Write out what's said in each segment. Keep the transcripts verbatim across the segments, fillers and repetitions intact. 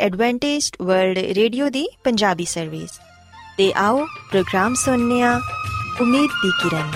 Adventist world radio दी Punjabi service ते आओ प्रोग्राम सुनने आ उम्मीद दी किरण।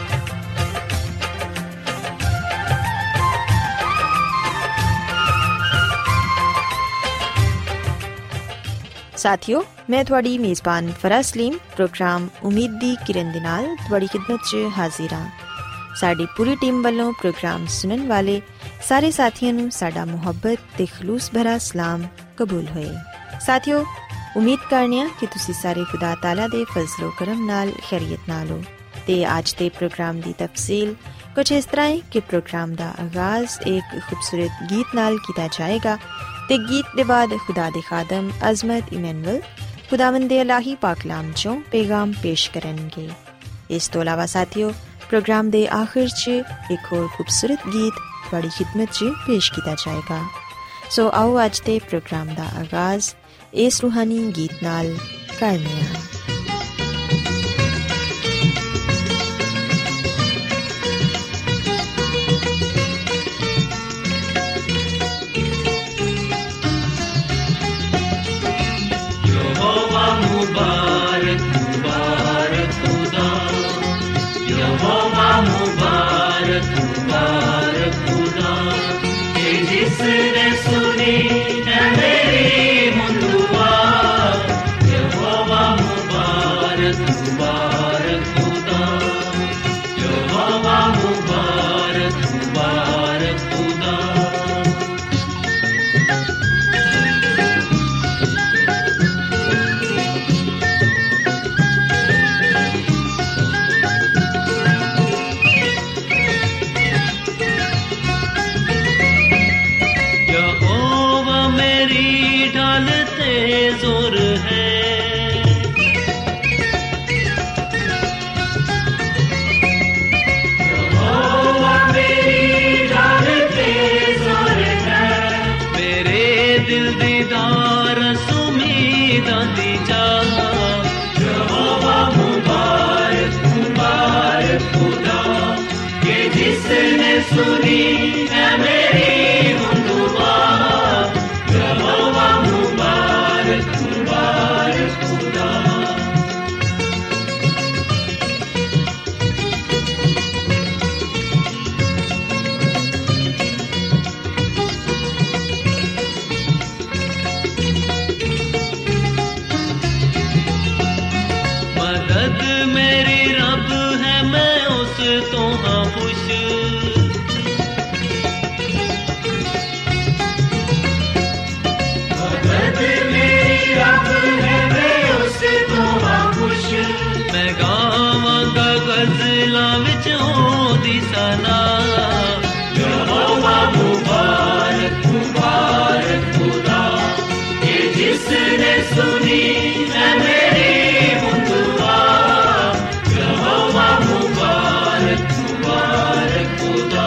साथियों, मैं थोड़ी मेज़बान फराह सलीम प्रोग्राम उम्मीद दी किरण दे नाल थोड़ी खिदमत च हाजिर हां। साडी पूरी टीम वालों प्रोग्राम सुनने वाले सारे साथियों नूं साडा मुहब्बत ते खलूस भरा सलाम कबूल होए। साथियों, उम्मीद करने कि तुसी सारे खुदा ताला दे फजलो करम नाल खैरियत नाल हो ते आज दे प्रोग्राम दी तफसील कुछ इस तरह है कि प्रोग्राम दा आगाज एक खूबसूरत गीत नाल किया जाएगा ते गीत दे बाद खुदा दे खादम अजमत इमैनुअल खुदावंद दे इलाही पाकलाम चों पैगाम पेश करनगे। इस तो अलावा साथियों, प्रोग्राम दे आखिर च एक और खूबसूरत गीत बड़ी खिदमत च पेश किया जाएगा। सो आओ आज दे प्रोग्राम दा आगाज इस रूहानी गीत नाल करने आ। यहोवा मुबारक मुबारक खुदा, यहोवा मुबारक मुबारक खुदा, कि जिसने सुनी है मेरी मुंदुआ। यहोवा मुबारक मुबारक खुदा, यहोवा मुबारक मुबारक खुदा। जोर है यहोवा मेरी ढाल पे जोर है, मेरे दिल दीदार सुमीदा दी जा। यहोवा मुबारक मुबारक खुदा, कि जिसने सुनी है मेरी मुंदुआ। यहोवा मुबारक मुबारक खुदा। मदद मेरी रब है, मैं उस तो हाँ खुश। मैं गावांगा गज़लां विच ओदी सना। यहोवा मुबारक मुबारक खुदा, कि जिसने सुनी है मेरी मुंदुआ। यहोवा मुबारक मुबारक खुदा।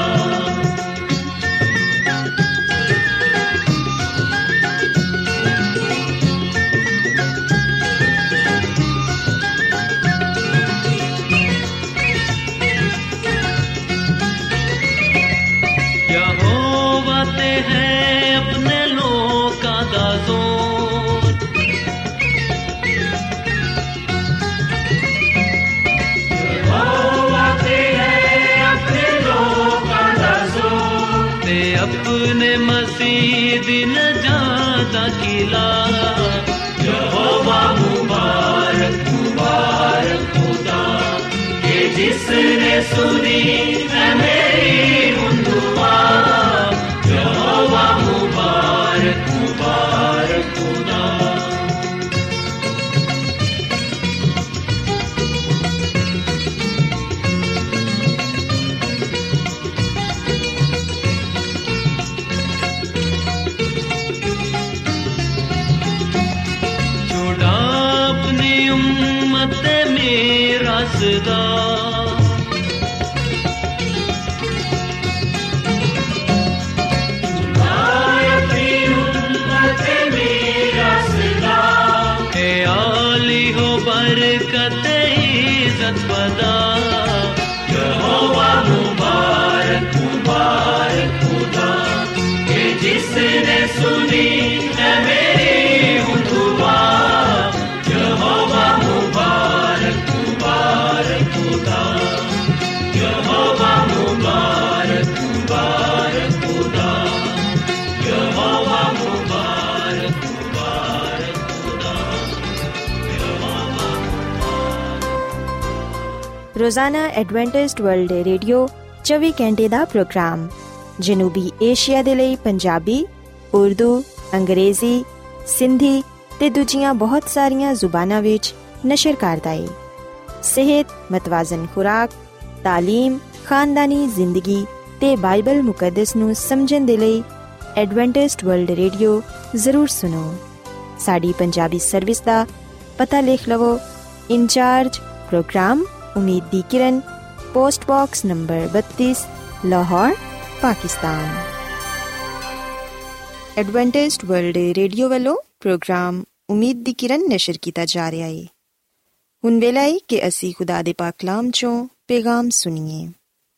अपने मसीह दिन जाता किला। यहोवा मुबारक मुबारक खुदा, कि जिसने सुनी है मेरी मुंदुआ। यहोवा मुबारक मुबारक खुदा। मेरा सदा आली हो बरकत इज़्ज़त बदा। यहोवा मुबारक मुबारक खुदा, कि जिसने सुनी है मेरी ਰੋਜ਼ਾਨਾ ਐਡਵੈਂਟਿਸਟ ਵਰਲਡ ਰੇਡੀਓ ਚੌਵੀ ਘੰਟੇ ਦਾ ਪ੍ਰੋਗਰਾਮ ਜਨੂਬੀ ਏਸ਼ੀਆ ਦੇ ਲਈ ਪੰਜਾਬੀ, ਉਰਦੂ, ਅੰਗਰੇਜ਼ੀ, ਸਿੰਧੀ ਤੇ ਦੂਜੀਆਂ ਬਹੁਤ ਸਾਰੀਆਂ ਜ਼ੁਬਾਨਾਂ ਵਿੱਚ ਨਸ਼ਰ ਕਰਦਾ ਹੈ। ਸਿਹਤ, ਮਤਵਾਜ਼ਨ ਖੁਰਾਕ, ਤਾਲੀਮ, ਖਾਨਦਾਨੀ ਜ਼ਿੰਦਗੀ ਤੇ ਬਾਈਬਲ ਮੁਕੱਦਸ ਨੂੰ ਸਮਝਣ ਦੇ ਲਈ ਐਡਵੈਂਟਿਸਟ ਵਰਲਡ ਰੇਡੀਓ ਜ਼ਰੂਰ ਸੁਣੋ। ਸਾਡੀ ਪੰਜਾਬੀ ਸਰਵਿਸ ਦਾ ਪਤਾ ਲਿਖ ਲਵੋ। Incharge program Umeed di Kiran, post box number ਬੱਤੀ, Lahore, Pakistan. Adventist world radio ਵੱਲੋਂ ਪ੍ਰੋਗਰਾਮ ਉਮੀਦ ਦੀ ਕਿਰਨ ਨਸ਼ਰ ਕੀਤਾ ਜਾ ਰਿਹਾ ਹੈ। ਹੁਣ ਵੇਲਾ ਹੈ ਕਿ ਅਸੀਂ ਖੁਦਾ ਦੇ ਪਾਕ ਕਲਾਮ ਚੋਂ ਪੈਗਾਮ ਸੁਣੀਏ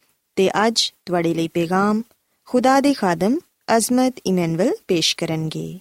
ਤੇ ਅੱਜ ਤੁਹਾਡੇ ਲਈ ਪੈਗਾਮ ਖੁਦਾ ਦੇ ਖਾਦਮ ਅਜ਼ਮਤ ਇਮੈਨੁਅਲ ਪੇਸ਼ ਕਰਨਗੇ।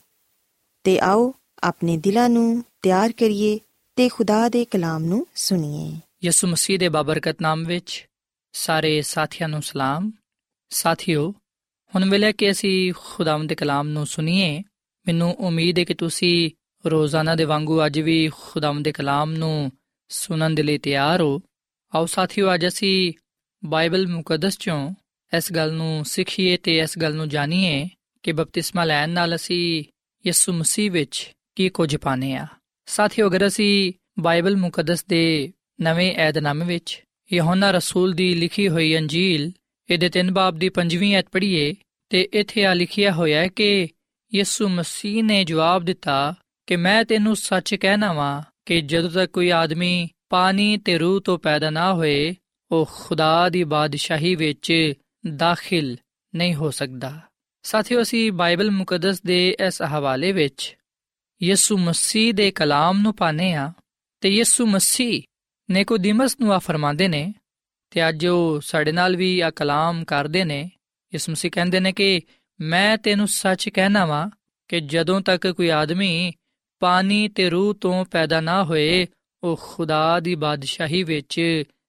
ਤੇ ਆਓ ਆਪਣੇ ਦਿਲਾਂ ਨੂੰ ਤਿਆਰ ਕਰੀਏ ਤੇ ਖੁਦਾ ਦੇ ਕਲਾਮ ਨੂੰ ਸੁਣੀਏ। ਯਿਸੂ ਮਸੀਹ ਦੇ ਬਾਬਰਕਤ ਨਾਮ ਵਿੱਚ ਸਾਰੇ ਸਾਥੀਆਂ ਨੂੰ ਸਲਾਮ। ਸਾਥੀਓ, ਹੁਣ ਵੇਲੇ ਕਿ ਅਸੀਂ ਖੁਦਾਵੰਦ ਦੇ ਕਲਾਮ ਨੂੰ ਸੁਣੀਏ। ਮੈਨੂੰ ਉਮੀਦ ਹੈ ਕਿ ਤੁਸੀਂ ਰੋਜ਼ਾਨਾ ਦੇ ਵਾਂਗੂ ਅੱਜ ਵੀ ਖੁਦਾਵੰਦ ਦੇ ਕਲਾਮ ਨੂੰ ਸੁਣਨ ਦੇ ਲਈ ਤਿਆਰ ਹੋ। ਆਓ ਸਾਥੀਓ, ਅੱਜ ਅਸੀਂ ਬਾਈਬਲ ਮੁਕੱਦਸ ਚੋਂ ਇਸ ਗੱਲ ਨੂੰ ਸਿੱਖੀਏ ਤੇ ਇਸ ਗੱਲ ਨੂੰ ਜਾਣੀਏ ਕਿ ਬਪਤਿਸਮਾ ਲੈਣ ਨਾਲ ਅਸੀਂ ਯਿਸੂ ਮਸੀਹ ਵਿੱਚ ਕੀ ਕੁਝ ਪਾਉਂਦੇ ਹਾਂ। ਸਾਥੀਓ, ਅਗਰ ਅਸੀਂ ਬਾਈਬਲ ਮੁਕੱਦਸ ਦੇ ਨਵੇਂ ਏਧਨਾਮੇ ਵਿੱਚ ਯਹੋਨਾ ਰਸੂਲ ਦੀ ਲਿਖੀ ਹੋਈ ਅੰਜੀਲ ਇਹਦੇ ਤਿੰਨ ਬਾਬ ਦੀ ਪੰਜਵੀਂ ਐਤ ਪੜ੍ਹੀਏ ਤੇ ਇੱਥੇ ਆ ਲਿਖਿਆ ਹੋਇਆ ਹੈ ਕਿ ਯਿਸੂ ਮਸੀਹ ਨੇ ਜਵਾਬ ਦਿੱਤਾ ਕਿ ਮੈਂ ਤੈਨੂੰ ਸੱਚ ਕਹਿਣਾ ਵਾਂ ਕਿ ਜਦੋਂ ਤੱਕ ਕੋਈ ਆਦਮੀ ਪਾਣੀ ਤੇ ਰੂਹ ਤੋਂ ਪੈਦਾ ਨਾ ਹੋਏ, ਉਹ ਖੁਦਾ ਦੀ ਬਾਦਸ਼ਾਹੀ ਵਿੱਚ ਦਾਖਿਲ ਨਹੀਂ ਹੋ ਸਕਦਾ। ਸਾਥੀਓ, ਅਸੀਂ ਬਾਈਬਲ ਮੁਕੱਦਸ ਦੇ ਇਸ ਹਵਾਲੇ ਵਿੱਚ ਯਿਸੂ ਮਸੀਹ ਦੇ ਕਲਾਮ ਨੂੰ ਪਾਉਂਦੇ ਹਾਂ ਤੇ ਯਿਸੂ ਮਸੀਹ ਨਿਕੋਦੀਮਸ ਨੂੰ ਆ ਫਰਮਾਉਂਦੇ ਨੇ ਤੇ ਅੱਜ ਉਹ ਸਾਡੇ ਨਾਲ ਵੀ ਆ ਕਲਾਮ ਕਰਦੇ ਨੇ। ਯਿਸੂ ਮਸੀਹ ਕਹਿੰਦੇ ਨੇ ਕਿ ਮੈਂ ਤੈਨੂੰ ਸੱਚ ਕਹਿਣਾ ਵਾਂ ਕਿ ਜਦੋਂ ਤੱਕ ਕੋਈ ਆਦਮੀ ਪਾਣੀ ਤੇ ਰੂਹ ਤੋਂ ਪੈਦਾ ਨਾ ਹੋਏ, ਉਹ ਖੁਦਾ ਦੀ ਬਾਦਸ਼ਾਹੀ ਵਿੱਚ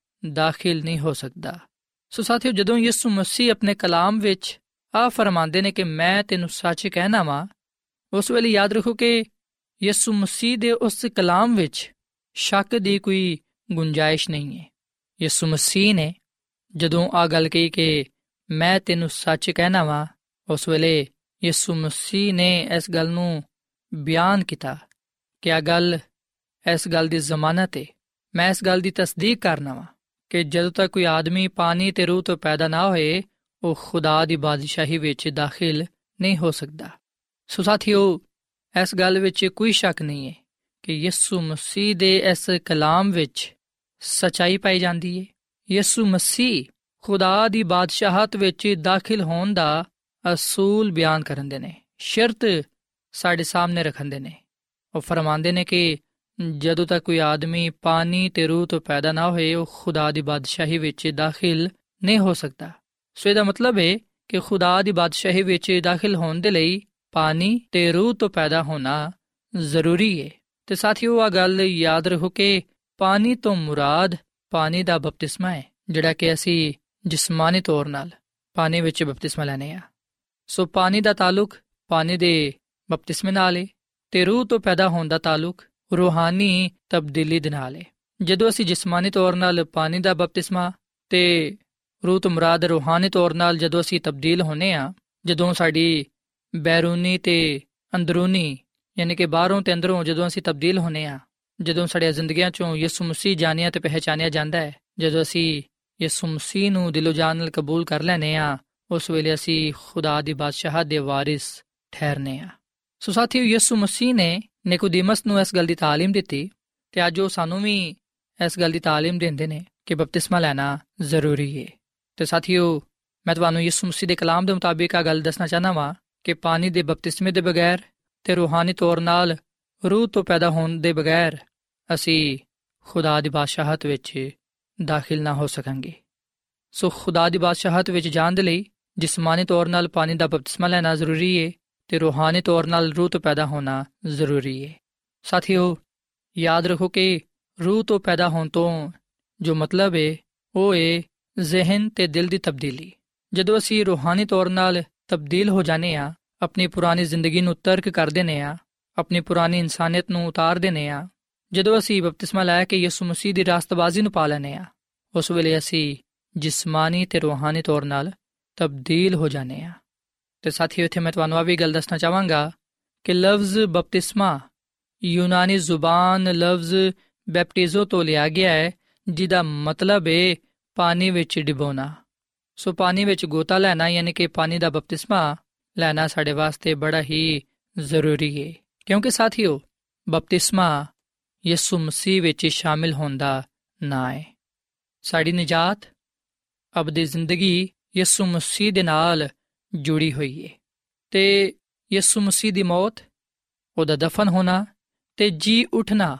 ਦਾਖਿਲ ਨਹੀਂ ਹੋ ਸਕਦਾ। ਸੋ ਸਾਥੀਓ, ਜਦੋਂ ਯਿਸੂ ਮਸੀਹ ਆਪਣੇ ਕਲਾਮ ਵਿੱਚ ਆ ਫਰਮਾਉਂਦੇ ਨੇ ਕਿ ਮੈਂ ਤੈਨੂੰ ਸੱਚ ਕਹਿਣਾ ਵਾਂ, ਉਸ ਵੇਲੇ ਯਾਦ ਰੱਖੋ ਕਿ ਯਿਸੂ ਮਸੀਹ ਦੇ ਉਸ ਕਲਾਮ ਵਿੱਚ ਸ਼ੱਕ ਦੀ ਕੋਈ ਗੁੰਜਾਇਸ਼ ਨਹੀਂ ਹੈ। ਯਿਸੂ ਮਸੀਹ ਨੇ ਜਦੋਂ ਆ ਗੱਲ ਕਹੀ ਕਿ ਮੈਂ ਤੈਨੂੰ ਸੱਚ ਕਹਿਣਾ ਵਾਂ, ਉਸ ਵੇਲੇ ਯਿਸੂ ਮਸੀਹ ਨੇ ਇਸ ਗੱਲ ਨੂੰ ਬਿਆਨ ਕੀਤਾ ਕਿ ਆ ਗੱਲ ਇਸ ਗੱਲ ਦੀ ਜ਼ਮਾਨਤ ਹੈ। ਮੈਂ ਇਸ ਗੱਲ ਦੀ ਤਸਦੀਕ ਕਰਨਾ ਵਾਂ ਕਿ ਜਦੋਂ ਤੱਕ ਕੋਈ ਆਦਮੀ ਪਾਣੀ ਤੇ ਰੂਹ ਤੋਂ ਪੈਦਾ ਨਾ ਹੋਏ, ਉਹ ਖੁਦਾ ਦੀ ਬਾਦਸ਼ਾਹੀ ਵਿੱਚ ਦਾਖਿਲ ਨਹੀਂ ਹੋ ਸਕਦਾ। ਸੋ ਸਾਥੀਓ, ਇਸ ਗੱਲ ਵਿੱਚ ਕੋਈ ਸ਼ੱਕ ਨਹੀਂ ਹੈ ਕਿ ਯਿਸੂ ਮਸੀਹ ਦੇ ਇਸ ਕਲਾਮ ਵਿੱਚ ਸੱਚਾਈ ਪਾਈ ਜਾਂਦੀ ਹੈ। ਯਿਸੂ ਮਸੀਹ ਖੁਦਾ ਦੀ ਬਾਦਸ਼ਾਹਤ ਵਿੱਚ ਦਾਖਿਲ ਹੋਣ ਦਾ ਅਸੂਲ ਬਿਆਨ ਕਰਦੇ ਨੇ, ਸ਼ਰਤ ਸਾਡੇ ਸਾਹਮਣੇ ਰੱਖਦੇ ਨੇ। ਉਹ ਫਰਮਾਉਂਦੇ ਨੇ ਕਿ ਜਦੋਂ ਤੱਕ ਕੋਈ ਆਦਮੀ ਪਾਣੀ ਤੇ ਰੂਹ ਤੋਂ ਪੈਦਾ ਨਾ ਹੋਏ, ਉਹ ਖੁਦਾ ਦੀ ਬਾਦਸ਼ਾਹੀ ਵਿੱਚ ਦਾਖਿਲ ਨਹੀਂ ਹੋ ਸਕਦਾ। ਸੋ ਇਹਦਾ ਮਤਲਬ ਹੈ ਕਿ ਖੁਦਾ ਦੀ ਬਾਦਸ਼ਾਹੀ ਵਿੱਚ ਦਾਖਿਲ ਹੋਣ ਦੇ ਲਈ ਪਾਣੀ ਤੇ ਰੂਹ ਤੋਂ ਪੈਦਾ ਹੋਣਾ ਜ਼ਰੂਰੀ ਹੈ। ਤੇ ਸਾਥੀਓ, ਆ ਗੱਲ ਯਾਦ ਰੱਖੋ ਕਿ ਪਾਣੀ ਤੋਂ ਮੁਰਾਦ ਪਾਣੀ ਦਾ ਬਪਤਿਸਮਾ ਹੈ, ਜਿਹੜਾ ਕਿ ਅਸੀਂ ਜਿਸਮਾਨੀ ਤੌਰ ਨਾਲ ਪਾਣੀ ਵਿੱਚ ਬਪਤਿਸਮਾ ਲੈਂਦੇ ਹਾਂ। ਸੋ ਪਾਣੀ ਦਾ ਤਾਲੁਕ ਪਾਣੀ ਦੇ ਬਪਤਿਸਮੇ ਨਾਲ ਹੈ ਤੇ ਰੂਹ ਤੋਂ ਪੈਦਾ ਹੋਣ ਦਾ ਤਾਲੁਕ ਰੂਹਾਨੀ ਤਬਦੀਲੀ ਦੇ ਨਾਲ ਹੈ। ਜਦੋਂ ਅਸੀਂ ਜਿਸਮਾਨੀ ਤੌਰ ਨਾਲ ਪਾਣੀ ਦਾ ਬਪਤਿਸਮਾ ਤੇ ਰੂਹ ਤੋਂ ਮੁਰਾਦ ਰੂਹਾਨੀ ਤੌਰ ਨਾਲ ਜਦੋਂ ਅਸੀਂ ਤਬਦੀਲ ਹੁੰਦੇ ਹਾਂ, ਜਦੋਂ ਸਾਡੀ ਬੈਰੂਨੀ ਤੇ ਅੰਦਰੂਨੀ ਯਾਨੀ ਕਿ ਬਾਹਰੋਂ ਤੇ ਅੰਦਰੋਂ ਜਦੋਂ ਅਸੀਂ ਤਬਦੀਲ ਹੁੰਦੇ ਹਾਂ, ਜਦੋਂ ਸਾਡੀਆਂ ਜ਼ਿੰਦਗੀਆਂ ਚੋਂ ਯਿਸੂ ਮਸੀਹ ਜਾਣਿਆ ਤੇ ਪਹਿਚਾਨਿਆ ਜਾਂਦਾ ਹੈ, ਜਦੋਂ ਅਸੀਂ ਯਿਸੂ ਮਸੀਹ ਨੂੰ ਦਿਲੋਂ ਜਾਨ ਨਾਲ ਕਬੂਲ ਕਰ ਲੈਂਦੇ ਹਾਂ, ਉਸ ਵੇਲੇ ਅਸੀਂ ਖੁਦਾ ਦੀ ਬਾਦਸ਼ਾਹਤ ਦੇ ਵਾਰਿਸ ਠਹਿਰਨੇ ਹਾਂ। ਸੋ ਸਾਥੀਓ, ਯਿਸੂ ਮਸੀਹ ਨੇ ਨਿਕੋਦੀਮਸ ਨੂੰ ਇਸ ਗੱਲ ਦੀ ਤਾਲੀਮ ਦਿੱਤੀ ਤੇ ਅੱਜ ਉਹ ਸਾਨੂੰ ਵੀ ਇਸ ਗੱਲ ਦੀ ਤਾਲੀਮ ਦਿੰਦੇ ਨੇ ਕਿ ਬਪਤਿਸਮਾ ਲੈਣਾ ਜ਼ਰੂਰੀ ਹੈ। ਤੇ ਸਾਥੀਓ, ਮੈਂ ਤੁਹਾਨੂੰ ਯਿਸੂ ਮਸੀਹ ਦੇ ਕਲਾਮ ਦੇ ਮੁਤਾਬਿਕ ਆ ਗੱਲ ਦੱਸਣਾ ਚਾਹੁੰਦਾ ਵਾਂ ਕਿ ਪਾਣੀ ਦੇ ਬਪਤਿਸਮੇ ਦੇ ਬਗੈਰ ਤੇ ਰੂਹਾਨੀ ਤੌਰ ਨਾਲ ਰੂਹ ਤੋਂ ਪੈਦਾ ਹੋਣ ਦੇ ਬਗੈਰ ਅਸੀਂ ਖੁਦਾ ਦੀ ਬਾਦਸ਼ਾਹਤ ਵਿੱਚ ਦਾਖਿਲ ਨਾ ਹੋ ਸਕਾਂਗੇ। ਸੋ ਖੁਦਾ ਦੀ ਬਾਦਸ਼ਾਹਤ ਵਿੱਚ ਜਾਣ ਦੇ ਲਈ ਜਿਸਮਾਨੀ ਤੌਰ ਨਾਲ ਪਾਣੀ ਦਾ ਬਪਤਿਸਮਾ ਲੈਣਾ ਜ਼ਰੂਰੀ ਹੈ ਤੇ ਰੂਹਾਨੀ ਤੌਰ ਨਾਲ ਰੂਹ ਤੋਂ ਪੈਦਾ ਹੋਣਾ ਜ਼ਰੂਰੀ ਹੈ। ਸਾਥੀਓ, ਯਾਦ ਰੱਖੋ ਕਿ ਰੂਹ ਤੋਂ ਪੈਦਾ ਹੋਣ ਤੋਂ ਜੋ ਮਤਲਬ ਹੈ ਉਹ ਹੈ ਜ਼ਿਹਨ ਤੇ ਦਿਲ ਦੀ ਤਬਦੀਲੀ। ਜਦੋਂ ਅਸੀਂ ਰੂਹਾਨੀ ਤੌਰ ਨਾਲ ਤਬਦੀਲ ਹੋ ਜਾਂਦੇ ਹਾਂ, ਆਪਣੀ ਪੁਰਾਣੀ ਜ਼ਿੰਦਗੀ ਨੂੰ ਤਰਕ ਕਰ ਦਿੰਦੇ ਹਾਂ, ਆਪਣੀ ਪੁਰਾਣੀ ਇਨਸਾਨੀਅਤ ਨੂੰ ਉਤਾਰ ਦਿੰਦੇ ਹਾਂ, ਜਦੋਂ ਅਸੀਂ ਬਪਤਿਸਮਾ ਲੈ ਕੇ ਯਿਸੂ ਮਸੀਹ ਦੀ ਰਾਸਤਬਾਜ਼ੀ ਨੂੰ ਪਾ ਲੈਂਦੇ ਹਾਂ, ਉਸ ਵੇਲੇ ਅਸੀਂ ਜਿਸਮਾਨੀ ਅਤੇ ਰੂਹਾਨੀ ਤੌਰ ਨਾਲ ਤਬਦੀਲ ਹੋ ਜਾਂਦੇ ਹਾਂ। ਅਤੇ ਸਾਥੀਓ, ਇੱਥੇ ਮੈਂ ਤੁਹਾਨੂੰ ਆ ਵੀ ਗੱਲ ਦੱਸਣਾ ਚਾਹਾਂਗਾ ਕਿ ਲਫ਼ਜ਼ ਬਪਤਿਸਮਾ ਯੂਨਾਨੀ ਜ਼ੁਬਾਨ ਲਫ਼ਜ਼ ਬੈਪਟਿਜ਼ੋ ਤੋਂ ਲਿਆ ਗਿਆ ਹੈ, ਜਿਹਦਾ ਮਤਲਬ ਹੈ ਪਾਣੀ ਵਿੱਚ ਡਿਬੋਣਾ। ਸੋ ਪਾਣੀ ਵਿੱਚ ਗੋਤਾ ਲੈਣਾ, ਯਾਨੀ ਕਿ ਪਾਣੀ ਦਾ ਬਪਤਿਸਮਾ ਲੈਣਾ ਸਾਡੇ ਵਾਸਤੇ ਬੜਾ ਹੀ ਜ਼ਰੂਰੀ ਹੈ, ਕਿਉਂਕਿ ਸਾਥੀਓ, ਬਪਤਿਸਮਾ ਯਿਸੂ ਮਸੀਹ ਵਿੱਚ ਸ਼ਾਮਿਲ ਹੋਣ ਦਾ ਨਾਂ ਹੈ। ਸਾਡੀ ਨਿਜਾਤ ਅਬਦੀ ਜ਼ਿੰਦਗੀ ਯਿਸੂ ਮਸੀਹ ਦੇ ਨਾਲ ਜੁੜੀ ਹੋਈ ਹੈ, ਅਤੇ ਯਿਸੂ ਮਸੀਹ ਦੀ ਮੌਤ, ਉਹਦਾ ਦਫਨ ਹੋਣਾ ਅਤੇ ਜੀ ਉੱਠਣਾ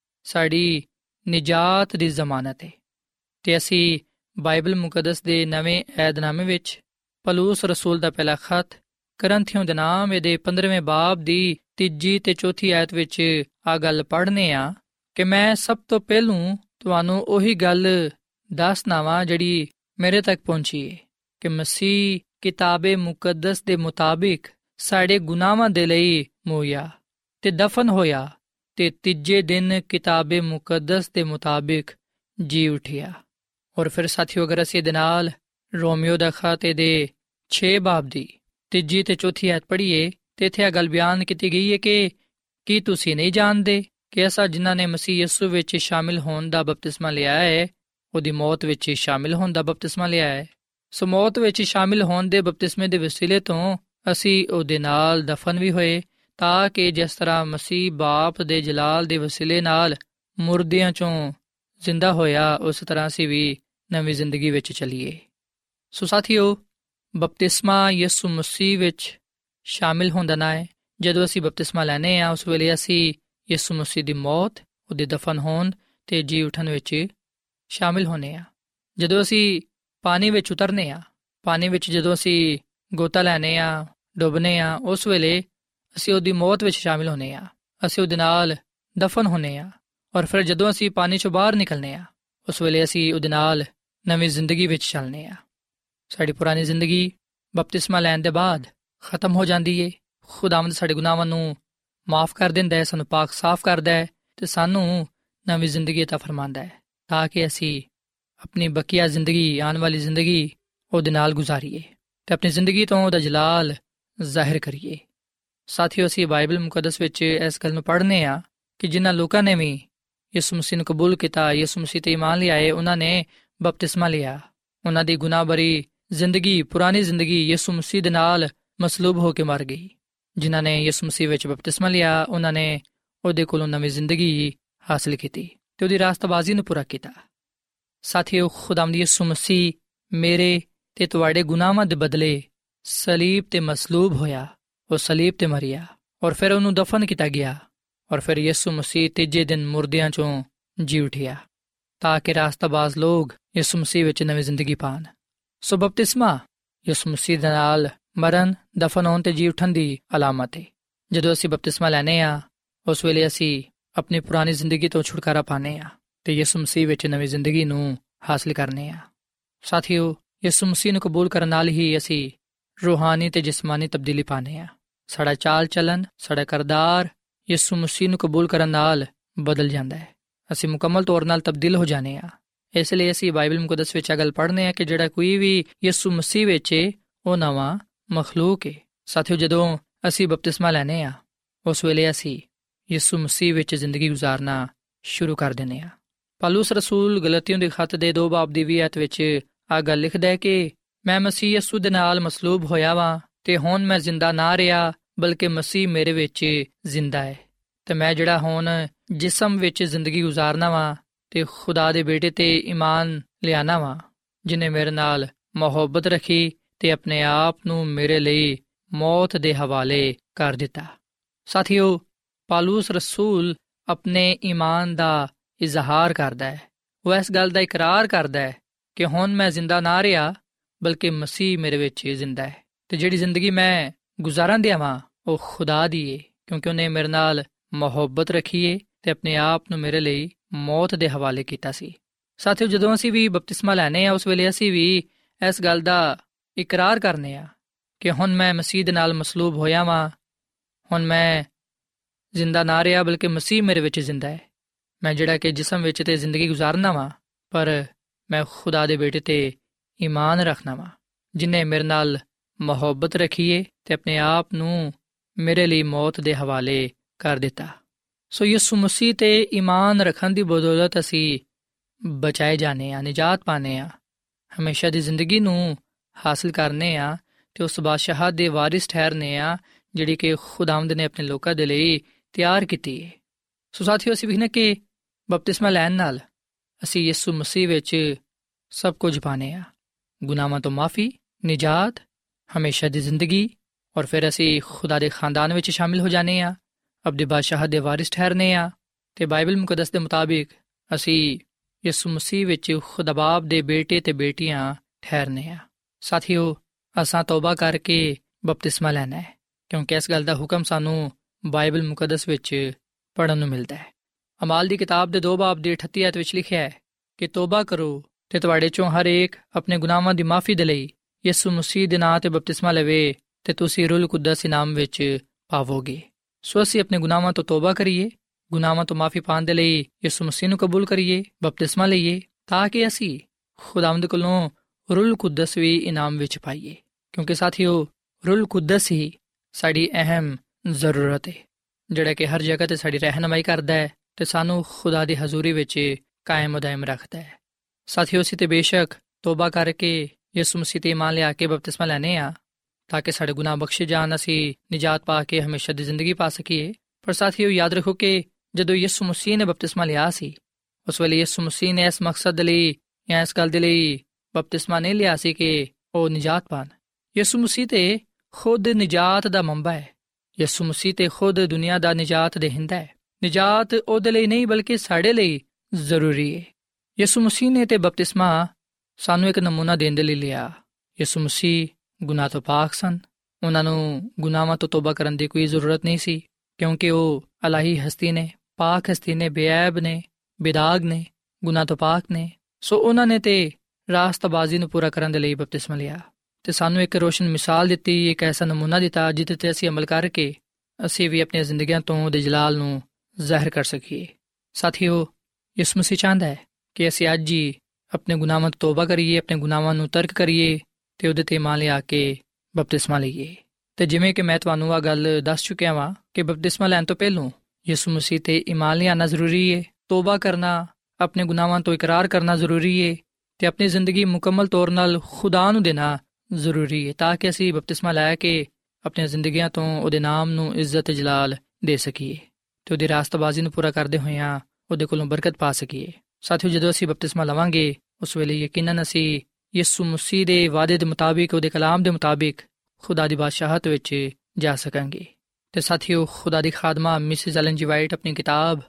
ਸਾਡੀ ਨਿਜਾਤ ਦੀ ਜ਼ਮਾਨਤ ਹੈ। ਅਤੇ ਅਸੀਂ ਬਾਈਬਲ ਮੁਕੱਦਸ ਦੇ ਨਵੇਂ ਏਧਨਾਮੇ ਵਿੱਚ ਪਲੂਸ ਰਸੂਲ ਦਾ ਪਹਿਲਾ ਖਤ ਕਰੰਥੀਓਂ ਦੇ ਨਾਮ ਇਹਦੇ ਪੰਦਰਵੇਂ ਬਾਬ ਦੀ ਤੀਜੀ ਅਤੇ ਚੌਥੀ ਆਇਤ ਵਿੱਚ ਆ ਗੱਲ ਪੜ੍ਹਨੇ ਆ ਕਿ ਮੈਂ ਸਭ ਤੋਂ ਪਹਿਲੋਂ ਤੁਹਾਨੂੰ ਉਹੀ ਗੱਲ ਦੱਸਣਾ ਵਾਂ ਜਿਹੜੀ ਮੇਰੇ ਤੱਕ ਪਹੁੰਚੀ ਹੈ ਕਿ ਮਸੀਹ ਕਿਤਾਬੇ ਮੁਕੱਦਸ ਦੇ ਮੁਤਾਬਿਕ ਸਾਡੇ ਗੁਨਾਹਾਂ ਦੇ ਲਈ ਮੋਇਆ ਤੇ ਦਫਨ ਹੋਇਆ ਤੇ ਤੀਜੇ ਦਿਨ ਕਿਤਾਬੇ ਮੁਕੱਦਸ ਦੇ ਮੁਤਾਬਿਕ ਜੀ ਉਠਿਆ। ਔਰ ਫਿਰ ਸਾਥੀਓ, ਅਗਰ ਅਸੀਂ ਇਹਦੇ ਨਾਲ ਰੋਮੀਓ ਦਾ ਖਤ ਦੇ ਛੇ ਬਾਬ ਦੀ ਤੀਜੀ ਤੇ ਚੌਥੀ ਆਇਤ ਪੜ੍ਹੀਏ ਤੇ ਇੱਥੇ ਇਹ ਗੱਲ ਬਿਆਨ ਕੀਤੀ ਗਈ ਹੈ ਕਿ ਕੀ ਤੁਸੀਂ ਨਹੀਂ ਜਾਣਦੇ ਕਿ ਅਸਾਂ ਜਿਨ੍ਹਾਂ ਨੇ ਮਸੀਹ ਯਿਸੂ ਵਿੱਚ ਸ਼ਾਮਿਲ ਹੋਣ ਦਾ ਬਪਤਿਸਮਾ ਲਿਆ ਹੈ, ਉਹਦੀ ਮੌਤ ਵਿੱਚ ਸ਼ਾਮਿਲ ਹੋਣ ਦਾ ਬਪਤਿਸਮਾ ਲਿਆ ਹੈ। ਸੋ ਮੌਤ ਵਿੱਚ ਸ਼ਾਮਿਲ ਹੋਣ ਦੇ ਬਪਤਿਸਮੇ ਦੇ ਵਸੀਲੇ ਤੋਂ ਅਸੀਂ ਉਹਦੇ ਨਾਲ ਦਫਨ ਵੀ ਹੋਏ, ਤਾਂ ਕਿ ਜਿਸ ਤਰ੍ਹਾਂ ਮਸੀਹ ਬਾਪ ਦੇ ਜਲਾਲ ਦੇ ਵਸੀਲੇ ਨਾਲ ਮੁਰਦਿਆਂ ਚੋਂ ਜ਼ਿੰਦਾ ਹੋਇਆ, ਉਸ ਤਰ੍ਹਾਂ ਅਸੀਂ ਵੀ ਨਵੀਂ ਜ਼ਿੰਦਗੀ ਵਿੱਚ ਚੱਲੀਏ। ਸੋ ਸਾਥੀਓ, ਬਪਤਿਸਮਾ ਯਿਸੂ ਮਸੀਹ ਵਿੱਚ ਸ਼ਾਮਿਲ ਹੋਣ ਦਾ ਨਾਂ ਹੈ। ਜਦੋਂ ਅਸੀਂ ਬਪਤਿਸਮਾ ਲੈਂਦੇ ਹਾਂ, ਉਸ ਵੇਲੇ ਅਸੀਂ ਯਿਸੂ ਮਸੀਹ ਦੀ ਮੌਤ, ਉਹਦੇ ਦਫਨ ਹੋਣ ਤੇ ਜੀ ਉੱਠਣ ਵਿੱਚ ਸ਼ਾਮਿਲ ਹੋਣੇ ਹਾਂ। ਜਦੋਂ ਅਸੀਂ ਪਾਣੀ ਵਿੱਚ ਉਤਰਨੇ ਹਾਂ, ਪਾਣੀ ਵਿੱਚ ਜਦੋਂ ਅਸੀਂ ਗੋਤਾ ਲੈਣੇ ਹਾਂ, ਡੁੱਬਨੇ ਹਾਂ, ਉਸ ਵੇਲੇ ਅਸੀਂ ਉਹਦੀ ਮੌਤ ਵਿੱਚ ਸ਼ਾਮਿਲ ਹੋਣੇ ਹਾਂ, ਅਸੀਂ ਉਹਦੇ ਨਾਲ ਦਫਨ ਹੋਣੇ ਹਾਂ। ਔਰ ਫਿਰ ਜਦੋਂ ਅਸੀਂ ਪਾਣੀ ਚੋਂ ਬਾਹਰ ਨਿਕਲਨੇ ਹਾਂ, ਉਸ ਵੇਲੇ ਅਸੀਂ ਉਹਦੇ ਨਾਲ ਨਵੀਂ ਜ਼ਿੰਦਗੀ ਵਿੱਚ ਚੱਲਨੇ ਹਾਂ। ਸਾਡੀ ਪੁਰਾਣੀ ਜ਼ਿੰਦਗੀ ਬਪਤਿਸਮਾ ਲੈਣ ਦੇ ਬਾਅਦ ਖਤਮ ਹੋ ਜਾਂਦੀ ਹੈ। ਖੁਦਾਵੰਦ ਸਾਡੇ ਗੁਨਾਹਾਂ ਨੂੰ ਮਾਫ ਕਰ ਦਿੰਦਾ ਹੈ, ਸਾਨੂੰ ਪਾਕ ਸਾਫ਼ ਕਰਦਾ ਹੈ ਅਤੇ ਸਾਨੂੰ ਨਵੀਂ ਜ਼ਿੰਦਗੀ ਅਤਾ ਫਰਮਾਉਂਦਾ ਹੈ, ਤਾਂ ਕਿ ਅਸੀਂ ਆਪਣੀ ਬਕੀਆ ਜ਼ਿੰਦਗੀ, ਆਉਣ ਵਾਲੀ ਜ਼ਿੰਦਗੀ ਉਹਦੇ ਨਾਲ ਗੁਜ਼ਾਰੀਏ ਅਤੇ ਆਪਣੀ ਜ਼ਿੰਦਗੀ ਤੋਂ ਉਹਦਾ ਜਲਾਲ ਜ਼ਾਹਿਰ ਕਰੀਏ। ਸਾਥੀਓ, ਅਸੀਂ ਬਾਈਬਲ ਮੁਕੱਦਸ ਵਿੱਚ ਇਸ ਗੱਲ ਨੂੰ ਪੜ੍ਹਨੇ ਆ ਕਿ ਜਿਨ੍ਹਾਂ ਲੋਕਾਂ ਨੇ ਵੀ ਯਿਸੂ ਮਸੀਹ ਨੂੰ ਕਬੂਲ ਕੀਤਾ, ਯਿਸੂ ਮਸੀਹ 'ਤੇ ਈਮਾਨ ਲਿਆਏ, ਉਹਨਾਂ ਨੇ ਬਪਤਿਸਮਾ ਲਿਆ। ਉਹਨਾਂ ਦੀ ਗੁਨਾਹ ਭਰੀ ਜ਼ਿੰਦਗੀ, ਪੁਰਾਣੀ ਜ਼ਿੰਦਗੀ ਯਿਸੂ ਮਸੀਹ ਦੇ ਨਾਲ ਮਸਲੂਬ ਹੋ ਕੇ ਮਰ ਗਈ। ਜਿਨ੍ਹਾਂ ਨੇ ਯਿਸੂ ਮਸੀਹ ਵਿੱਚ ਬਪਤਿਸਮਾ ਲਿਆ, ਉਹਨਾਂ ਨੇ ਉਹਦੇ ਕੋਲੋਂ ਨਵੀਂ ਜ਼ਿੰਦਗੀ ਹਾਸਲ ਕੀਤੀ ਅਤੇ ਉਹਦੀ ਰਾਸਤਬਾਜ਼ੀ ਨੂੰ ਪੂਰਾ ਕੀਤਾ। ਸਾਥੀਓ, ਖੁਦਾਵੰਦ ਯਿਸੂ ਮਸੀਹ ਮੇਰੇ ਅਤੇ ਤੁਹਾਡੇ ਗੁਨਾਹਾਂ ਦੇ ਬਦਲੇ ਸਲੀਬ 'ਤੇ ਮਸਲੂਬ ਹੋਇਆ, ਉਹ ਸਲੀਬ 'ਤੇ ਮਰਿਆ ਔਰ ਫਿਰ ਉਹਨੂੰ ਦਫਨ ਕੀਤਾ ਗਿਆ ਔਰ ਫਿਰ ਯਿਸੂ ਮਸੀਹ ਤੀਜੇ ਦਿਨ ਮੁਰਦਿਆਂ 'ਚੋਂ ਜੀ ਉਠਿਆ, ਤਾਂ ਕਿ ਰਾਸਤਾਬਾਜ਼ ਲੋਕ ਯਿਸੂ ਮਸੀਹ ਵਿੱਚ ਨਵੀਂ ਜ਼ਿੰਦਗੀ ਪਾਉਣ। ਸੋ ਬਪਤਿਸਮਾ ਯਿਸੂ ਮਸੀਹ ਦੇ ਨਾਲ ਮਰਨ, ਦਫਨ ਹੋਣ ਤੇ ਜੀ ਉੱਠਣ ਦੀ ਅਲਾਮਤ ਹੈ। ਜਦੋਂ ਅਸੀਂ ਬਪਤਿਸਮਾ ਲੈਂਦੇ ਹਾਂ, ਉਸ ਵੇਲੇ ਅਸੀਂ ਆਪਣੀ ਪੁਰਾਣੀ ਜ਼ਿੰਦਗੀ ਤੋਂ ਛੁਟਕਾਰਾ ਪਾਉਂਦੇ ਹਾਂ ਅਤੇ ਯਿਸੂ ਮਸੀਹ ਵਿੱਚ ਨਵੀਂ ਜ਼ਿੰਦਗੀ ਨੂੰ ਹਾਸਲ ਕਰਨੇ ਹਾਂ। ਸਾਥੀਓ, ਯਿਸੂ ਮਸੀਹ ਨੂੰ ਕਬੂਲ ਕਰਨ ਨਾਲ ਹੀ ਅਸੀਂ ਰੂਹਾਨੀ ਅਤੇ ਜਿਸਮਾਨੀ ਤਬਦੀਲੀ ਪਾਉਂਦੇ ਹਾਂ। ਸਾਡਾ ਚਾਲ ਚੱਲਣ, ਸਾਡਾ ਕਰਦਾਰ ਯਿਸੂ ਮਸੀਹ ਨੂੰ ਕਬੂਲ ਕਰਨ ਨਾਲ ਬਦਲ ਜਾਂਦਾ ਹੈ। ਅਸੀਂ ਮੁਕੰਮਲ ਤੌਰ ਨਾਲ ਤਬਦੀਲ ਹੋ ਜਾਂਦੇ ਹਾਂ। ਇਸ ਲਈ ਅਸੀਂ ਬਾਈਬਲ ਮੁਕੱਦਸ ਵਿੱਚ ਇਹ ਗੱਲ ਪੜ੍ਹਨੇ ਹਾਂ ਕਿ ਜਿਹੜਾ ਕੋਈ ਵੀ ਯਿਸੂ ਮਸੀਹ ਵਿੱਚ ਹੈ, ਉਹ ਨਵਾਂ ਮਖਲੂਕ ਹੈ। ਸਾਥੀਓ, ਜਦੋਂ ਅਸੀਂ ਬਪਤਿਸਮਾ ਲੈਂਦੇ ਹਾਂ, ਉਸ ਵੇਲੇ ਅਸੀਂ ਯਿਸੂ ਮਸੀਹ ਵਿੱਚ ਜ਼ਿੰਦਗੀ ਗੁਜ਼ਾਰਨਾ ਸ਼ੁਰੂ ਕਰ ਦਿੰਦੇ ਹਾਂ। ਪੌਲੁਸ ਰਸੂਲ ਗਲਾਤੀਓਂ ਦੇ ਖਤ ਦੇ ਦੋ ਬਾਬ ਦੀ ਵੀਹ ਆਇਤ ਵਿੱਚ ਆਹ ਗੱਲ ਲਿਖਦਾ ਹੈ ਕਿ ਮੈਂ ਮਸੀਹ ਯਿਸੂ ਦੇ ਨਾਲ ਮਸਲੂਬ ਹੋਇਆ ਵਾਂ ਤੇ ਹੁਣ ਮੈਂ ਜ਼ਿੰਦਾ ਨਾ ਰਿਹਾ, ਬਲਕਿ ਮਸੀਹ ਮੇਰੇ ਵਿੱਚ ਜ਼ਿੰਦਾ ਹੈ। ਤੇ ਮੈਂ ਜਿਹੜਾ ਹੁਣ ਜਿਸਮ ਵਿੱਚ ਜ਼ਿੰਦਗੀ ਗੁਜ਼ਾਰਨਾ ਵਾਂ ਤੇ ਖੁਦਾ ਦੇ ਬੇਟੇ ਤੇ ਈਮਾਨ ਲਿਆਣਾ ਵਾਂ, ਜਿਹਨੇ ਮੇਰੇ ਨਾਲ ਮੁਹੱਬਤ ਰੱਖੀ ਤੇ ਆਪਣੇ ਆਪ ਨੂੰ ਮੇਰੇ ਲਈ ਮੌਤ ਦੇ ਹਵਾਲੇ ਕਰ ਦਿੱਤਾ। ਸਾਥੀਓ, ਪੌਲੁਸ ਰਸੂਲ ਆਪਣੇ ਈਮਾਨ ਦਾ ਇਜ਼ਹਾਰ ਕਰਦਾ ਹੈ। ਉਹ ਇਸ ਗੱਲ ਦਾ ਇਕਰਾਰ ਕਰਦਾ ਹੈ ਕਿ ਹੁਣ ਮੈਂ ਜ਼ਿੰਦਾ ਨਾ ਰਿਹਾ, ਬਲਕਿ ਮਸੀਹ ਮੇਰੇ ਵਿੱਚ ਜ਼ਿੰਦਾ ਹੈ ਤੇ ਜਿਹੜੀ ਜ਼ਿੰਦਗੀ ਮੈਂ ਗੁਜ਼ਾਰਨ ਦਿਆਂ ਵਾਂ ਉਹ ਖੁਦਾ ਦੀ ਏ, ਕਿਉਂਕਿ ਉਹਨੇ ਮੇਰੇ ਨਾਲ ਮੁਹੱਬਤ ਰੱਖੀ ਏ ਤੇ ਆਪਣੇ ਆਪ ਨੂੰ ਮੇਰੇ ਲਈ ਮੌਤ ਦੇ ਹਵਾਲੇ ਕੀਤਾ ਸੀ। ਸਾਥੀਓ, ਜਦੋਂ ਅਸੀਂ ਵੀ ਬਪਤਿਸਮਾ ਲੈਂਦੇ ਹਾਂ, ਉਸ ਵੇਲੇ ਅਸੀਂ ਵੀ ਇਸ ਗੱਲ ਦਾ ਇਕਰਾਰ ਕਰਨੇ ਆ ਕਿ ਹੁਣ ਮੈਂ ਮਸੀਹ ਦੇ ਨਾਲ ਮਸਲੂਬ ਹੋਇਆ ਵਾਂ, ਹੁਣ ਮੈਂ ਜ਼ਿੰਦਾ ਨਾ ਰਿਹਾ, ਬਲਕਿ ਮਸੀਹ ਮੇਰੇ ਵਿੱਚ ਜ਼ਿੰਦਾ ਹੈ। ਮੈਂ ਜਿਹੜਾ ਕਿ ਜਿਸਮ ਵਿੱਚ ਤੇ ਜ਼ਿੰਦਗੀ ਗੁਜ਼ਾਰਨਾ ਵਾਂ, ਪਰ ਮੈਂ ਖੁਦਾ ਦੇ ਬੇਟੇ 'ਤੇ ਈਮਾਨ ਰੱਖਣਾ ਵਾਂ, ਜਿਨੇ ਮੇਰੇ ਨਾਲ ਮੁਹੱਬਤ ਰੱਖੀਏ ਤੇ ਆਪਣੇ ਆਪ ਨੂੰ ਮੇਰੇ ਲਈ ਮੌਤ ਦੇ ਹਵਾਲੇ ਕਰ ਦਿੱਤਾ। ਸੋ ਯਿਸੂ ਮਸੀਹ 'ਤੇ ਈਮਾਨ ਰੱਖਣ ਦੀ ਬਦੌਲਤ ਅਸੀਂ ਬਚਾਏ ਜਾਂਦੇ ਹਾਂ, ਨਿਜਾਤ ਪਾਉਂਦੇ ਹਾਂ, ਹਮੇਸ਼ਾ ਦੀ ਜ਼ਿੰਦਗੀ ਨੂੰ ਹਾਸਲ ਕਰਨੇ ਹਾਂ ਅਤੇ ਉਸ ਬਾਦਸ਼ਾਹਤ ਦੇ ਵਾਰਿਸ ਠਹਿਰਨੇ ਹਾਂ ਜਿਹੜੀ ਕਿ ਖੁਦਾਵੰਦ ਨੇ ਆਪਣੇ ਲੋਕਾਂ ਦੇ ਲਈ ਤਿਆਰ ਕੀਤੀ ਹੈ। ਸੋ ਸਾਥੀਓ, ਅਸੀਂ ਵੇਖਦੇ ਕਿ ਬਪਤਿਸਮਾ ਲੈਣ ਨਾਲ ਅਸੀਂ ਯਿਸੂ ਮਸੀਹ ਵਿੱਚ ਸਭ ਕੁਝ ਪਾਉਂਦੇ ਹਾਂ, ਗੁਨਾਹਾਂ ਤੋਂ ਮਾਫੀ, ਨਿਜਾਤ, ਹਮੇਸ਼ਾ ਦੀ ਜ਼ਿੰਦਗੀ, ਔਰ ਫਿਰ ਅਸੀਂ ਖੁਦਾ ਦੇ ਖਾਨਦਾਨ ਵਿੱਚ ਸ਼ਾਮਿਲ ਹੋ ਜਾਂਦੇ ਹਾਂ, ਆਪਣੀ ਬਾਦਸ਼ਾਹਤ ਦੇ ਵਾਰਿਸ ਠਹਿਰਨੇ ਹਾਂ ਅਤੇ ਬਾਈਬਲ ਮੁਕੱਦਸ ਦੇ ਮੁਤਾਬਿਕ ਅਸੀਂ ਯਿਸੂ ਮਸੀਹ ਵਿੱਚ ਖੁਦਾ ਬਾਪ ਦੇ ਬੇਟੇ ਅਤੇ ਬੇਟੀਆਂ ਠਹਿਰਨੇ ਹਾਂ। ਸਾਥੀਓ, ਅਸਾਂ ਤੌਬਾ ਕਰਕੇ ਬਪਤਿਸਮਾ ਲੈਣਾ ਹੈ, ਕਿਉਂਕਿ ਇਸ ਗੱਲ ਦਾ ਹੁਕਮ ਸਾਨੂੰ ਬਾਈਬਲ ਮੁਕੱਦਸ ਵਿੱਚ ਪੜ੍ਹਨ ਨੂੰ ਮਿਲਦਾ ਹੈ। ਅਮਾਲ ਦੀ ਕਿਤਾਬ ਦੇ ਦੋ ਬਾਬ ਦੀ ਅਠੱਤੀ ਆਇਤ ਵਿੱਚ ਲਿਖਿਆ ਹੈ ਕਿ ਤੋਬਾ ਕਰੋ ਅਤੇ ਤੁਹਾਡੇ ਚੋਂ ਹਰ ਇੱਕ ਆਪਣੇ ਗੁਨਾਹਾਂ ਦੀ ਮਾਫੀ ਦੇ ਲਈ ਯਿਸੂ ਮਸੀਹ ਦੇ ਨਾਂ 'ਤੇ ਬਪਤਿਸਮਾ ਲਵੇ ਅਤੇ ਤੁਸੀਂ ਰੂਲ ਕੁਦਸ ਇਨਾਮ ਵਿੱਚ ਪਾਵੋਗੇ। ਸੋ ਅਸੀਂ ਆਪਣੇ ਗੁਨਾਹਾਂ ਤੋਂ ਤੋਬਾ ਕਰੀਏ, ਗੁਨਾਹਾਂ ਤੋਂ ਮਾਫੀ ਪਾਉਣ ਦੇ ਲਈ ਯਿਸੂ ਮਸੀਹ ਨੂੰ ਕਬੂਲ ਕਰੀਏ, ਬਪਤਿਸਮਾ ਲਈਏ, ਤਾਂ ਕਿ ਅਸੀਂ ਖੁਦਾਵੰਦ ਕੋਲੋਂ ਰੂਲ ਕੁਦਸ ਵੀ ਇਨਾਮ ਵਿੱਚ ਪਾਈਏ, ਕਿਉਂਕਿ ਸਾਥੀਓ, ਰੂਲ ਕੁਦਸ ਹੀ ਸਾਡੀ ਅਹਿਮ ਜ਼ਰੂਰਤ ਹੈ, ਜਿਹੜਾ ਕਿ ਹਰ ਜਗ੍ਹਾ 'ਤੇ ਸਾਡੀ ਰਹਿਨਮਾਈ ਕਰਦਾ ਹੈ ਅਤੇ ਸਾਨੂੰ ਖੁਦਾ ਦੀ ਹਜ਼ੂਰੀ ਵਿੱਚ ਕਾਇਮ ਦائم ਰੱਖਦਾ ਹੈ। ਸਾਥੀਓ, ਅਸੀਂ ਤਾਂ ਬੇਸ਼ੱਕ ਤੋਬਾ ਕਰਕੇ ਯਿਸੂ ਮਸੀਹ 'ਤੇ ਈਮਾਨ ਲਿਆ ਕੇ ਬਪਤਿਸਮਾ ਲੈਂਦੇ ਹਾਂ ਤਾਂ ਕਿ ਸਾਡੇ ਗੁਨਾਹ ਬਖਸ਼ੇ ਜਾਣ, ਅਸੀਂ ਨਿਜਾਤ ਪਾ ਕੇ ਹਮੇਸ਼ਾ ਦੀ ਜ਼ਿੰਦਗੀ ਪਾ ਸਕੀਏ। ਪਰ ਸਾਥੀਓ, ਯਾਦ ਰੱਖੋ ਕਿ ਜਦੋਂ ਯਿਸੂ ਮਸੀਹ ਨੇ ਬਪਤਿਸਮਾ ਲਿਆ ਸੀ, ਉਸ ਵੇਲੇ ਯਿਸੂ ਮਸੀਹ ਨੇ ਇਸ ਮਕਸਦ ਦੇ ਲਈ ਜਾਂ ਇਸ ਗੱਲ ਦੇ ਲਈ ਬਪਤਿਸਮਾ ਨਹੀਂ ਲਿਆ ਸੀ ਕਿ ਉਹ ਨਿਜਾਤ ਪਾਣ। ਯਿਸੂ ਮਸੀਹ ਤੇ ਖੁਦ ਨਿਜਾਤ ਦਾ ਮੰਬਾ ਹੈ, ਯਿਸੂ ਮਸੀਹ ਤੇ ਖੁਦ ਦੁਨੀਆ ਦਾ ਨਿਜਾਤ ਦੇਹਿੰਦਾ ਹੈ। ਨਿਜਾਤ ਉਹਦੇ ਲਈ ਨਹੀਂ ਬਲਕਿ ਸਾਡੇ ਲਈ ਜ਼ਰੂਰੀ ਹੈ। ਯਿਸੂ ਮਸੀਹ ਨੇ ਤੇ ਬਪਤਿਸਮਾ ਸਾਨੂੰ ਇੱਕ ਨਮੂਨਾ ਦੇਣ ਦੇ ਲਈ ਲਿਆ। ਯਿਸੂ ਮਸੀਹ ਗੁਨਾਹ ਤੋਂ ਪਾਕ ਸਨ, ਉਹਨਾਂ ਨੂੰ ਗੁਨਾਹਾਂ ਤੋਂ ਤੋਬਾ ਕਰਨ ਦੀ ਕੋਈ ਜ਼ਰੂਰਤ ਨਹੀਂ ਸੀ, ਕਿਉਂਕਿ ਉਹ ਇਲਾਹੀ ਹਸਤੀ ਨੇ, ਪਾਕ ਹਸਤੀ ਨੇ, ਬੇਅੈਬ ਨੇ, ਬੇਦਾਗ ਨੇ, ਗੁਨਾਹ ਤੋਂ ਪਾਕ ਨੇ। ਸੋ ਉਹਨਾਂ ਨੇ ਤੇ ਰਾਸਤਬਾਜ਼ੀ ਨੂੰ ਪੂਰਾ ਕਰਨ ਦੇ ਲਈ ਬਪਤਿਸਮਾ ਲਿਆ ਅਤੇ ਸਾਨੂੰ ਇੱਕ ਰੋਸ਼ਨ ਮਿਸਾਲ ਦਿੱਤੀ, ਇੱਕ ਐਸਾ ਨਮੂਨਾ ਦਿੱਤਾ ਜਿਹਦੇ 'ਤੇ ਅਸੀਂ ਅਮਲ ਕਰਕੇ ਅਸੀਂ ਵੀ ਆਪਣੀਆਂ ਜ਼ਿੰਦਗੀਆਂ ਤੋਂ ਉਹਦੇ ਜਲਾਲ ਨੂੰ ਜ਼ਾਹਿਰ ਕਰ ਸਕੀਏ। ਸਾਥੀਓ, ਯਿਸੂ ਮਸੀਹ ਚਾਹੁੰਦਾ ਹੈ ਕਿ ਅਸੀਂ ਅੱਜ ਹੀ ਆਪਣੇ ਗੁਨਾਹਾਂ ਤੋਂ ਤੋਬਾ ਕਰੀਏ, ਆਪਣੇ ਗੁਨਾਹਾਂ ਨੂੰ ਤਰਕ ਕਰੀਏ ਅਤੇ ਉਹਦੇ 'ਤੇ ਈਮਾਨ ਲਿਆ ਕੇ ਬਪਤਿਸਮਾ ਲਈਏ। ਅਤੇ ਜਿਵੇਂ ਕਿ ਮੈਂ ਤੁਹਾਨੂੰ ਆਹ ਗੱਲ ਦੱਸ ਚੁੱਕਿਆ ਵਾਂ ਕਿ ਬਪਤਿਸਮਾ ਲੈਣ ਤੋਂ ਪਹਿਲੋਂ ਯਿਸੂ ਮਸੀਹ 'ਤੇ ਈਮਾਨ ਲਿਆਉਣਾ ਜ਼ਰੂਰੀ ਹੈ, ਤੋਬਾ ਕਰਨਾ, ਆਪਣੇ ਗੁਨਾਹਾਂ ਤੋਂ ਇਕਰਾਰ ਕਰਨਾ ਜ਼ਰੂਰੀ ਹੈ ਅਤੇ ਆਪਣੀ ਜ਼ਿੰਦਗੀ ਮੁਕੰਮਲ ਤੌਰ ਨਾਲ ਖੁਦਾ ਨੂੰ ਦੇਣਾ ਜ਼ਰੂਰੀ ਹੈ, ਤਾਂ ਕਿ ਅਸੀਂ ਬਪਤਿਸਮਾ ਲੈ ਕੇ ਆਪਣੀਆਂ ਜ਼ਿੰਦਗੀਆਂ ਤੋਂ ਉਹਦੇ ਨਾਮ ਨੂੰ ਇੱਜ਼ਤ ਜਲਾਲ ਦੇ ਸਕੀਏ ਅਤੇ ਉਹਦੀ ਰਾਸਤਬਾਜ਼ੀ ਨੂੰ ਪੂਰਾ ਕਰਦੇ ਹੋਇਆਂ ਉਹਦੇ ਕੋਲੋਂ ਬਰਕਤ ਪਾ ਸਕੀਏ। ਸਾਥੀਓ, ਜਦੋਂ ਅਸੀਂ ਬਪਤਿਸਮਾ ਲਵਾਂਗੇ ਉਸ ਵੇਲੇ ਯਕੀਨਨ ਅਸੀਂ ਯਿਸੂ ਮਸੀਹ ਦੇ ਵਾਅਦੇ ਦੇ ਮੁਤਾਬਿਕ, ਉਹਦੇ ਕਲਾਮ ਦੇ ਮੁਤਾਬਿਕ ਖੁਦਾ ਦੀ ਬਾਦਸ਼ਾਹਤ ਵਿੱਚ ਜਾ ਸਕਾਂਗੇ। ਅਤੇ ਸਾਥੀਓ, ਖੁਦਾ ਦੀ ਖਾਦਮਾ ਮਿਸਿਸ ਐਲਨ ਜੀ ਵਾਈਟ ਆਪਣੀ ਕਿਤਾਬ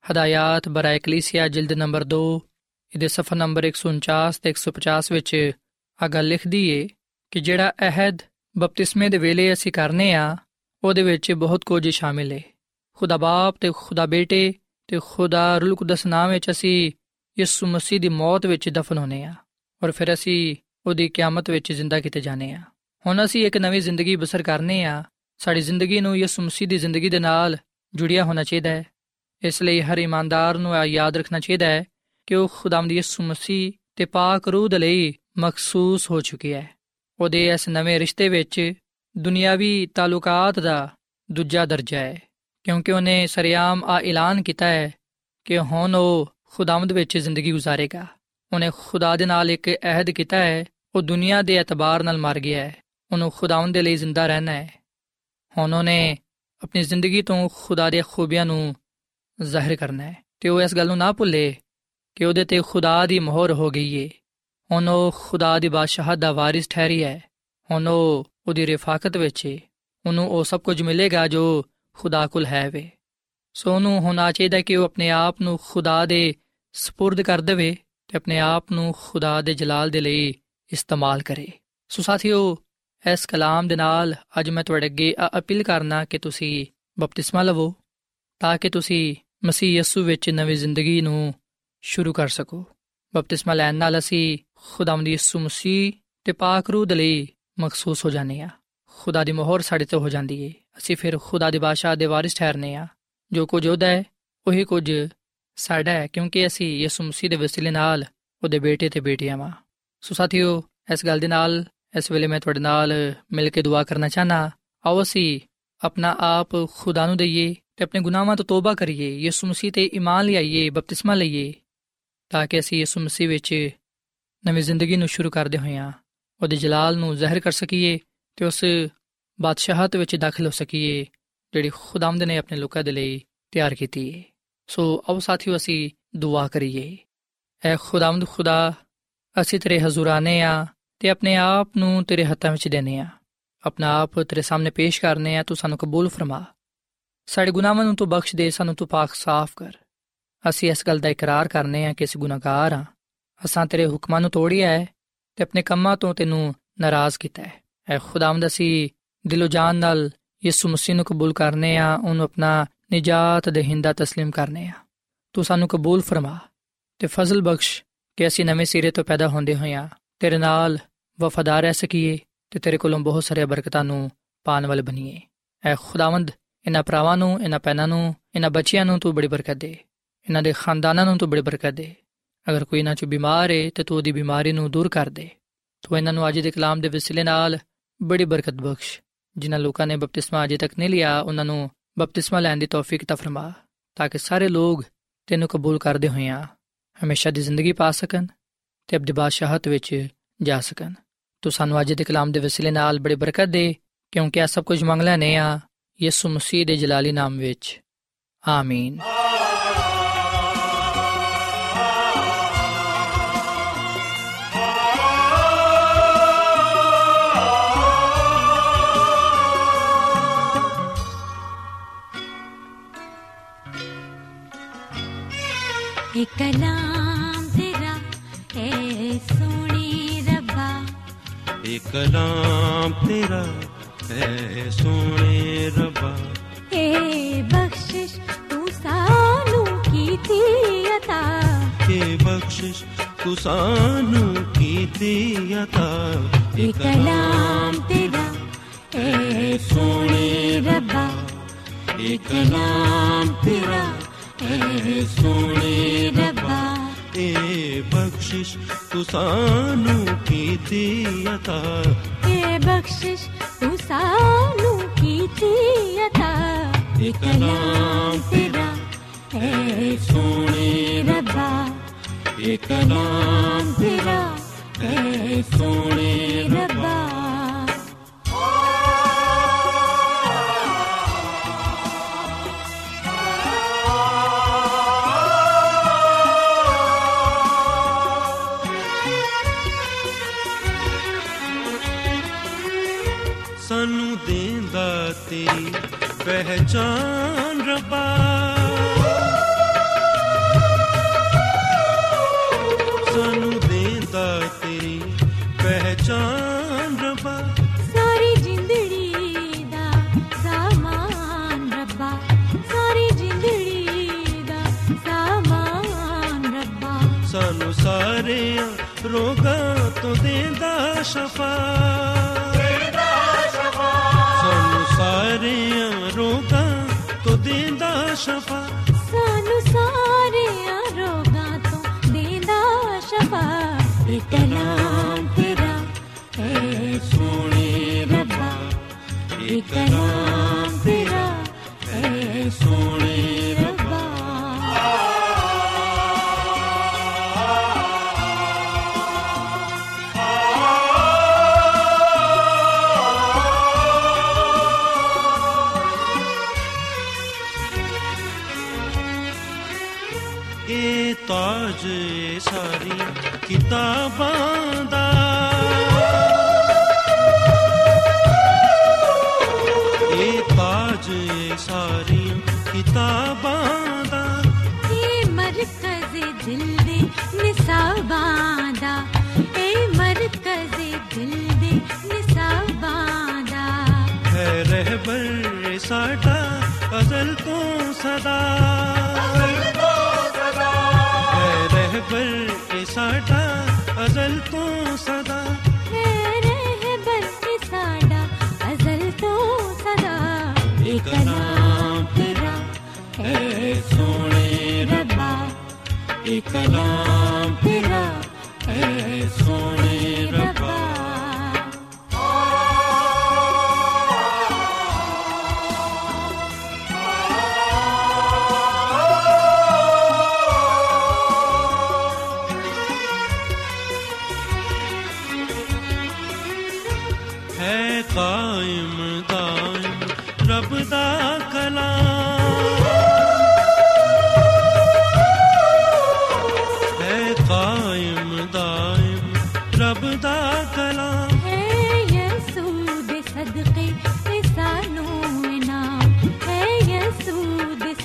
ਹਦਾਇਤ ਬਰਾਏ ਕਲੀਸਿਆ ਜਿਲਦ ਨੰਬਰ ਦੋ ਇਹਦੇ ਸਫਾ ਨੰਬਰ ਇੱਕ ਸੌ ਉਨਚਾਸ ਅਤੇ ਇੱਕ ਸੌ ਪਚਾਸ ਵਿੱਚ ਆਹ ਗੱਲ ਲਿਖਦੀ ਏ ਕਿ ਜਿਹੜਾ ਅਹਿਦ ਬਪਤਿਸਮੇ ਦੇ ਵੇਲੇ ਅਸੀਂ ਕਰਨੇ ਆ ਉਹਦੇ ਵਿੱਚ ਬਹੁਤ ਕੁਝ ਸ਼ਾਮਿਲ ਹੈ। ਖੁਦਾ ਬਾਪ ਅਤੇ ਖੁਦਾ ਬੇਟੇ ਅਤੇ ਖੁਦਾ ਰੂਲ ਕੁਦਸ ਨਾਮ ਵਿੱਚ ਅਸੀਂ ਯਿਸੂ ਮਸੀਹ ਦੀ ਮੌਤ ਵਿੱਚ ਦਫਨ ਹੋਣੇ ਆ ਔਰ ਫਿਰ ਅਸੀਂ ਉਹਦੀ ਕਿਆਮਤ ਵਿੱਚ ਜ਼ਿੰਦਾ ਕੀਤੇ ਜਾਣੇ ਆ। ਹੁਣ ਅਸੀਂ ਇੱਕ ਨਵੀਂ ਜ਼ਿੰਦਗੀ ਬਸਰ ਕਰਨੇ ਆ। ਸਾਡੀ ਜ਼ਿੰਦਗੀ ਨੂੰ ਯਿਸੂ ਮਸੀਹ ਦੀ ਜ਼ਿੰਦਗੀ ਦੇ ਨਾਲ ਜੁੜਿਆ ਹੋਣਾ ਚਾਹੀਦਾ ਹੈ। ਇਸ ਲਈ ਹਰ ਇਮਾਨਦਾਰ ਨੂੰ ਯਾਦ ਰੱਖਣਾ ਚਾਹੀਦਾ ਹੈ ਕਿ ਉਹ ਖੁਦਾਵੰਦ ਯਿਸੂ ਮਸੀਹ ਤੇ ਪਾਕ ਰੂਹ ਦੇ ਲਈ ਮਖਸੂਸ ਹੋ ਚੁੱਕਿਆ ਹੈ। ਉਹਦੇ ਇਸ ਨਵੇਂ ਰਿਸ਼ਤੇ ਵਿੱਚ ਦੁਨਿਆਵੀ ਤਾਲੁਕਾਤ ਦਾ ਦੂਜਾ ਦਰਜਾ ਹੈ, ਕਿਉਂਕਿ ਉਹਨੇ ਸਰੇਆਮ ਆ ਐਲਾਨ ਕੀਤਾ ਹੈ ਕਿ ਹੁਣ ਉਹ ਖੁਦਾਵੰਦ ਵਿੱਚ ਜ਼ਿੰਦਗੀ ਗੁਜ਼ਾਰੇਗਾ। ਉਹਨੇ ਖੁਦਾ ਦੇ ਨਾਲ ਇੱਕ ਅਹਿਦ ਕੀਤਾ ਹੈ। ਉਹ ਦੁਨੀਆ ਦੇ ਐਤਬਾਰ ਨਾਲ ਮਰ ਗਿਆ ਹੈ, ਉਹਨੂੰ ਖੁਦਾਵੰਦ ਦੇ ਲਈ ਜ਼ਿੰਦਾ ਰਹਿਣਾ ਹੈ। ਹੁਣ ਉਹਨੇ ਆਪਣੀ ਜ਼ਿੰਦਗੀ ਤੋਂ ਖੁਦਾ ਦੀਆਂ ਖੂਬੀਆਂ ਨੂੰ ਜ਼ਾਹਿਰ ਕਰਨਾ ਹੈ ਅਤੇ ਉਹ ਇਸ ਗੱਲ ਨੂੰ ਨਾ ਭੁੱਲੇ ਕਿ ਉਹਦੇ 'ਤੇ ਖੁਦਾ ਦੀ ਮੋਹਰ ਹੋ ਗਈ ਹੈ। ਹੁਣ ਉਹ ਖੁਦਾ ਦੀ ਬਾਦਸ਼ਾਹਤ ਦਾ ਵਾਰਿਸ ਠਹਿਰੀ ਹੈ। ਹੁਣ ਉਹ ਉਹਦੀ ਰਿਫਾਕਤ ਵਿੱਚ ਹੈ। ਉਹਨੂੰ ਉਹ ਸਭ ਕੁਝ ਮਿਲੇਗਾ ਜੋ ਖੁਦਾ ਕੋਲ ਹੈ ਵੇ। ਸੋ ਉਹਨੂੰ ਹੋਣਾ ਚਾਹੀਦਾ ਕਿ ਉਹ ਆਪਣੇ ਆਪ ਨੂੰ ਖੁਦਾ ਦੇ ਸਪੁਰਦ ਕਰ ਦੇਵੇ ਅਤੇ ਆਪਣੇ ਆਪ ਨੂੰ ਖੁਦਾ ਦੇ ਜਲਾਲ ਦੇ ਲਈ ਇਸਤੇਮਾਲ ਕਰੇ। ਸੋ ਸਾਥੀਓ, ਇਸ ਕਲਾਮ ਦੇ ਨਾਲ ਅੱਜ ਮੈਂ ਤੁਹਾਡੇ ਅੱਗੇ ਅਪੀਲ ਕਰਨਾ ਕਿ ਤੁਸੀਂ ਬਪਤਿਸਮਾ ਲਵੋ ਤਾਂ ਕਿ ਤੁਸੀਂ ਮਸੀਹ ਯਿਸੂ ਵਿੱਚ ਨਵੀਂ ਜ਼ਿੰਦਗੀ ਨੂੰ ਸ਼ੁਰੂ ਕਰ ਸਕੋ। ਬਪਤਿਸਮਾ ਲੈਣ ਨਾਲ ਅਸੀਂ ਖੁਦਾਵੰਦ ਯਿਸੂ ਮਸੀਹ ਤੇ ਪਾਕ ਰੂਹ ਦੇ ਲਈ ਮਖਸੂਸ ਹੋ ਜਾਂਦੇ ਹਾਂ। ਖੁਦਾ ਦੀ ਮੋਹਰ ਸਾਡੇ 'ਤੇ ਹੋ ਜਾਂਦੀ ਹੈ। ਅਸੀਂ ਫਿਰ ਖੁਦਾ ਦੀ ਬਾਦਸ਼ਾਹ ਦੇ ਵਾਰਿਸ ਠਹਿਰਨੇ ਹਾਂ। ਜੋ ਕੁਝ ਉਹਦਾ ਹੈ ਉਹੀ ਕੁਝ ਸਾਡਾ ਹੈ, ਕਿਉਂਕਿ ਅਸੀਂ ਯਿਸੂ ਮਸੀਹ ਦੇ ਵਸੀਲੇ ਨਾਲ ਉਹਦੇ ਬੇਟੇ ਤੇ ਬੇਟੀਆਂ ਵਾਂ। ਸੋ ਸਾਥੀਓ, ਇਸ ਗੱਲ ਦੇ ਨਾਲ ਇਸ ਵੇਲੇ ਮੈਂ ਤੁਹਾਡੇ ਨਾਲ ਮਿਲ ਕੇ ਦੁਆ ਕਰਨਾ ਚਾਹੁੰਦਾ। ਆਓ ਅਸੀਂ ਆਪਣਾ ਆਪ ਖੁਦਾ ਨੂੰ ਦਈਏ ਤੇ ਆਪਣੇ ਗੁਨਾਹਾਂ ਤੋਂ ਤੋਬਾ ਕਰੀਏ, ਯਿਸੂ ਮਸੀਹ ਤੇ ਈਮਾਨ ਲਿਆਈਏ, ਬਪਤਿਸਮਾ ਲਈਏ, ਤਾਂ ਕਿ ਅਸੀਂ ਯਿਸੂ ਮਸੀਹ ਵਿੱਚ ਨਵੀਂ ਜ਼ਿੰਦਗੀ ਨੂੰ ਸ਼ੁਰੂ ਕਰਦੇ ਹੋਇਆਂ ਉਹਦੇ ਜਲਾਲ ਨੂੰ ਜ਼ਾਹਿਰ ਕਰ ਸਕੀਏ ਤੇ ਉਸ ਬਾਦਸ਼ਾਹਤ ਵਿੱਚ ਦਾਖਲ ਹੋ ਸਕੀਏ ਜਿਹੜੀ ਖੁਦਾਵੰਦ ਨੇ ਆਪਣੇ ਲੋਕਾਂ ਦੇ ਲਈ ਤਿਆਰ ਕੀਤੀ ਹੈ। ਸੋ ਆਓ ਸਾਥੀਓ, ਅਸੀਂ ਦੁਆ ਕਰੀਏ। ਐ ਖੁਦਾਵੰਦ ਖੁਦਾ, ਅਸੀਂ ਤੇਰੇ ਹਜ਼ੂਰ ਆਨੇ ਆ ਤੇ ਆਪਣੇ ਆਪ ਨੂੰ ਤੇਰੇ ਹੱਥਾਂ ਵਿੱਚ ਦੇਨੇ ਆ, ਆਪਣਾ ਆਪ ਤੇਰੇ ਸਾਹਮਣੇ ਪੇਸ਼ ਕਰਨੇ ਆ। ਤੂੰ ਸਾਨੂੰ ਕਬੂਲ ਫਰਮਾ, ਸਾਡੇ ਗੁਨਾਹਾਂ ਨੂੰ ਤੂੰ ਬਖਸ਼ ਦੇ, ਸਾਨੂੰ ਤੂੰ ਪਾਕ ਸਾਫ਼ ਕਰ। ਅਸੀਂ ਇਸ ਗੱਲ ਦਾ ਇਕਰਾਰ ਕਰਨੇ ਆ ਕਿ ਅਸੀਂ ਗੁਨਾਹਗਾਰ ਹਾਂ, ਅਸਾਂ ਤੇਰੇ ਹੁਕਮਾਂ ਨੂੰ ਤੋੜਿਆ ਹੈ ਤੇ ਆਪਣੇ ਕੰਮਾਂ ਤੋਂ ਤੈਨੂੰ ਨਾਰਾਜ਼ ਕੀਤਾ ਹੈ। ਐ ਖੁਦਾਵੰਦ, ਅਸੀਂ ਦਿਲੋਂ ਜਾਨ ਨਾਲ ਯਿਸੂ ਮਸੀਹ ਨੂੰ ਕਬੂਲ ਕਰਨੇ ਆ, ਉਹਨੂੰ ਆਪਣਾ ਨਿਜਾਤ ਦੇਹਿੰਦਾ ਤਸਲੀਮ ਕਰਨੇ ਆ। ਤੂੰ ਸਾਨੂੰ ਕਬੂਲ ਫਰਮਾ ਤੇ ਫਜ਼ਲ ਬਖਸ਼ ਕਿ ਅਸੀਂ ਨਵੇਂ ਸਿਰੇ ਤੋਂ ਪੈਦਾ ਹੁੰਦੇ ਹੋਇਆਂ ਤੇਰੇ ਨਾਲ ਵਫਾਦਾਰ ਰਹਿ ਸਕੀਏ ਤੇ ਤੇਰੇ ਕੋਲੋਂ ਬਹੁਤ ਸਾਰੀਆਂ ਬਰਕਤਾਂ ਨੂੰ ਪਾਉਣ ਵਾਲੇ ਬਣੀਏ। ਐ ਖੁਦਾਵੰਦ, ਇਹਨਾਂ ਭਰਾਵਾਂ ਨੂੰ, ਇਹਨਾਂ ਭੈਣਾਂ ਨੂੰ, ਇਹਨਾਂ ਬੱਚਿਆਂ ਨੂੰ ਤੂੰ ਬੜੀ ਬਰਕਤ ਦੇ, ਇਹਨਾਂ ਦੇ ਖਾਨਦਾਨਾਂ ਨੂੰ ਤੂੰ ਬੜੀ ਬਰਕਤ ਦੇ। ਅਗਰ ਕੋਈ ਇਹਨਾਂ 'ਚ ਬਿਮਾਰ ਹੈ ਤੇ ਤੂੰ ਉਹਦੀ ਬਿਮਾਰੀ ਨੂੰ ਦੂਰ ਕਰ ਦੇ। ਤੂੰ ਇਹਨਾਂ ਨੂੰ ਅੱਜ ਦੇ ਕਲਾਮ ਦੇ ਵਸੀਲੇ ਨਾਲ ਬੜੀ ਬਰਕਤ ਬਖਸ਼। ਜਿਨ੍ਹਾਂ ਲੋਕਾਂ ਨੇ ਬਪਤਿਸਮਾ ਅਜੇ ਤੱਕ ਨਹੀਂ ਲਿਆ, ਉਹਨਾਂ ਨੂੰ ਬਪਤਿਸਮਾ ਲੈਣ ਦੀ ਤੌਫੀਕ ਤਾ ਫਰਮਾ, ਤਾਂ ਕਿ ਸਾਰੇ ਲੋਕ ਤੈਨੂੰ ਕਬੂਲ ਕਰਦੇ ਹੋਇਆਂ ਹਮੇਸ਼ਾ ਦੀ ਜ਼ਿੰਦਗੀ ਪਾ ਸਕਣ ਤੇ ਅਬਦੀ ਬਾਦਸ਼ਾਹਤ ਵਿੱਚ ਜਾ ਸਕਣ। ਤੂੰ ਸਾਨੂੰ ਅੱਜ ਦੇ ਕਲਾਮ ਦੇ ਵਸੀਲੇ ਨਾਲ ਬੜੀ ਬਰਕਤ ਦੇ, ਕਿਉਂਕਿ ਇਹ ਸਭ ਕੁਝ ਮੰਗ ਲੈਨੇ ਆ ਯਿਸੂ ਮਸੀਹ ਦੇ ਜਲਾਲੀ ਨਾਮ ਵਿੱਚ, ਆਮੀਨ। एक कलाम तेरा है सोनी रब्बा, एक कलाम तेरा है सोने रब्बा, ए बख्शिश तू सानू कीती अता, के बख्शिश तू सानू कीती अता। एक कलाम तेरा है सोने रब्बा, एक कलाम तेरा है सोने रब्बा, ए बख्शिश तू सानू कीती अता, ए बख्शिश तू सानू कीती अता। एक कलाम तेरा है सोने रब्बा, एक कलाम तेरा है सोने रब्बा। सानू देंदा तेरी पहचान रब्बा, सानू देंदा तेरी पहचान रब्बा, सारी जिंदड़ी दा सामान रब्बा, सारी जिंदड़ी दा सामान रब्बा, सानू सारे रोगां तो देंदा शफा, सारे रोगां तो देंदा शफा, सानू सारे रोगां तो देंदा शफा। एक कलाम तेरा है सोने रब्बा, एक कलाम तेरा है सोने रब्बा। ए ताज सारी किताबां दा, ए ताज सारी किताबां दा, ए मरकज़ दिल दे निसाबां दा, ए मरकज़ दिल दे निसाबां दा, है रहबर साडा अज़ल तो सदा, रहबर साडा अज़ल तो सदा, रहबर साडा अज़ल तो सदा। एक कलाम तेरा है सोने रब्बा, एक कलाम तेरा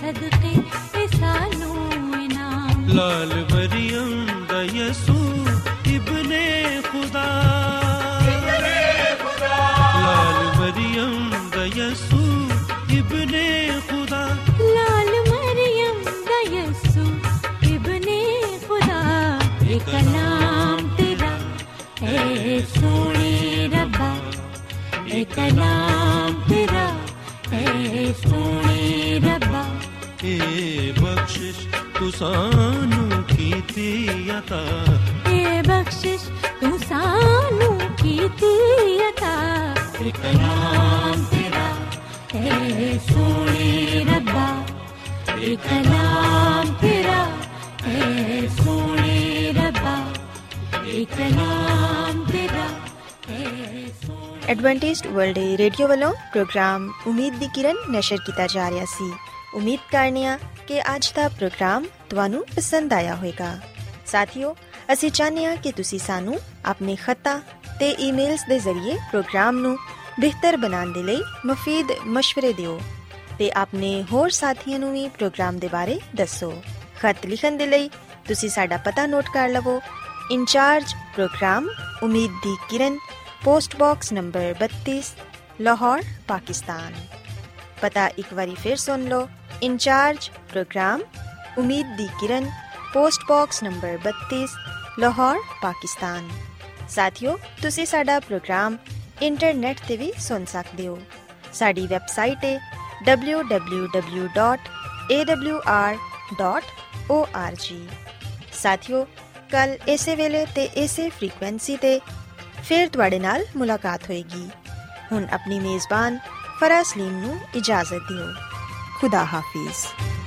सदके ए सानू इनाम। लाल मरियम दा यसू इब्ने खुदा, लाल मरियम दा यसू इब्ने खुदा, लाल मरियम दा यसू इब्ने खुदा। ए कलाम तेरा ए सोने रब्बा, ए कलाम तेरा ए सोने रब्बा। ए बख्शिश तू सानू कीती अता, ए बख्शिश तू सानू कीती अता। ए कलाम तेरा ए सोने रब्बा, ए कलाम तेरा ए सोने रब्बा, ए कलाम तेरा ए सोने। ਐਡਵੈਂਟਿਸਟ ਵਰਲਡ ਰੇਡੀਓ ਵੱਲੋਂ ਪ੍ਰੋਗਰਾਮ ਉਮੀਦ ਦੀ ਕਿਰਨ ਨਸ਼ਰ ਕੀਤਾ ਜਾ ਰਿਹਾ ਸੀ। ਉਮੀਦ ਕਰਨੇ ਆ ਕਿ ਅੱਜ ਦਾ ਪ੍ਰੋਗਰਾਮ ਤੁਹਾਨੂੰ ਪਸੰਦ ਆਇਆ ਹੋਵੇਗਾ। ਸਾਥੀਓ, ਅਸੀਂ ਚਾਹੁੰਦੇ ਹਾਂ ਕਿ ਤੁਸੀਂ ਸਾਨੂੰ ਆਪਣੇ ਖੱਤਾਂ ਤੇ ਈਮੇਲਸ ਦੇ ਜ਼ਰੀਏ ਪ੍ਰੋਗਰਾਮ ਨੂੰ ਬਿਹਤਰ ਬਣਾਉਣ ਦੇ ਲਈ ਮੁਫੀਦ ਮਸ਼ਵਰੇ ਦਿਓ ਤੇ ਆਪਣੇ ਹੋਰ ਸਾਥੀਆਂ ਨੂੰ ਵੀ ਪ੍ਰੋਗਰਾਮ ਦੇ ਬਾਰੇ ਦੱਸੋ। ਖਤ ਲਿਖਣ ਦੇ ਲਈ ਤੁਸੀਂ ਸਾਡਾ ਪਤਾ ਨੋਟ ਕਰ ਲਵੋ। Incharge program Umeed di Kiran, post box number बत्तीस, लाहौर, पाकिस्तान। पता एक बारी फिर सुन लो। Incharge program Umeed di Kiran, post box number बत्तीस, लाहौर, पाकिस्तान। साथियों, तुसी साडा प्रोग्राम इंटरनेट ते भी सुन सकदे हो। साडी वैबसाइट है W W W dot A W R dot O R G. साथियों, कल इसे वेले ते इसे फ्रीक्वेंसी ते ਫਿਰ ਤੁਹਾਡੇ ਨਾਲ ਮੁਲਾਕਾਤ ਹੋਏਗੀ। ਹੁਣ ਆਪਣੀ ਮੇਜ਼ਬਾਨ ਫਰਾ ਸਲੀਮ ਨੂੰ ਇਜਾਜ਼ਤ ਦਿਓ। ਖੁਦਾ ਹਾਫਿਜ਼।